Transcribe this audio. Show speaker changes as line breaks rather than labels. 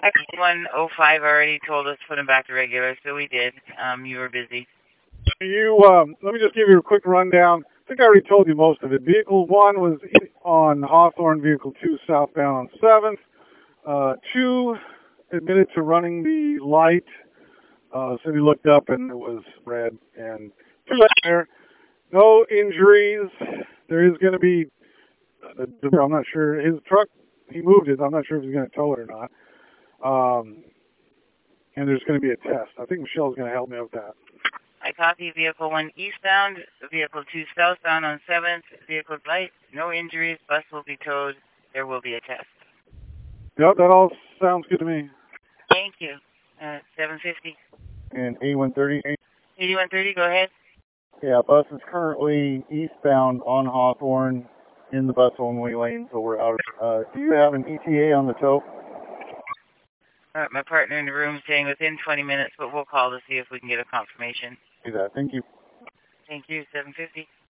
X105 already told us to put him back to regular, so we did. You were busy.
Let me just give you a quick rundown. I think I already told you most of it. Vehicle 1 was on Hawthorne, Vehicle 2 southbound on 7th. 2 admitted to running the light. So he looked up and it was red. And 2 left there. No injuries. There is going to be, I'm not sure, his truck, he moved it. I'm not sure if he's going to tow it or not. And there's going to be a test. I think Michelle's going to help me with that.
I copy Vehicle 1 eastbound, Vehicle 2 southbound on 7th, Vehicle light, no injuries, bus will be towed, there will be a test.
Yep, that all sounds good to me.
Thank you. 750.
And 8130.
8130, go ahead.
Yeah, bus is currently eastbound on Hawthorne in the bus only lane, so we're out. Do you have an ETA on the tow?
My partner in the room is saying within 20 minutes, but we'll call to see if we can get a confirmation.
Do that. Thank you.
Thank you. 750.